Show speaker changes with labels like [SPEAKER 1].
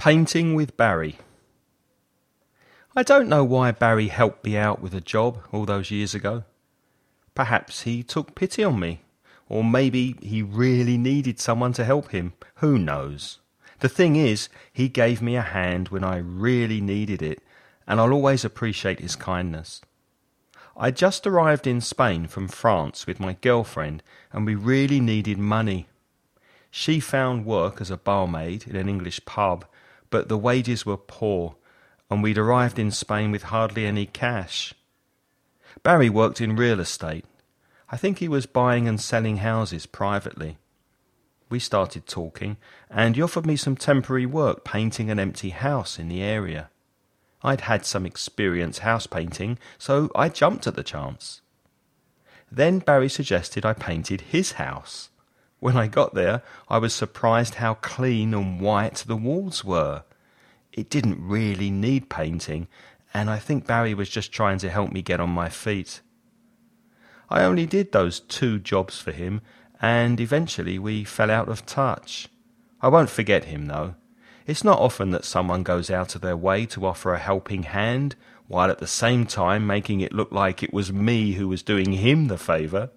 [SPEAKER 1] Painting with Barry. I don't know why Barry helped me out with a job all those years ago. Perhaps he took pity on me, or maybe he really needed someone to help him. Who knows? The thing is, he gave me a hand when I really needed it, and I'll always appreciate his kindness. I just arrived in Spain from France with my girlfriend, and we really needed money. She found work as a barmaid in an English pub, but the wages were poor, and we'd arrived in Spain with hardly any cash. Barry worked in real estate. I think he was buying and selling houses privately. We started talking, and he offered me some temporary work painting an empty house in the area. I'd had some experience house painting, so I jumped at the chance. Then Barry suggested I painted his house. When I got there, I was surprised how clean and white the walls were. It didn't really need painting, and I think Barry was just trying to help me get on my feet. I only did those 2 jobs for him, and eventually we fell out of touch. I won't forget him, though. It's not often that someone goes out of their way to offer a helping hand, while at the same time making it look like it was me who was doing him the favour.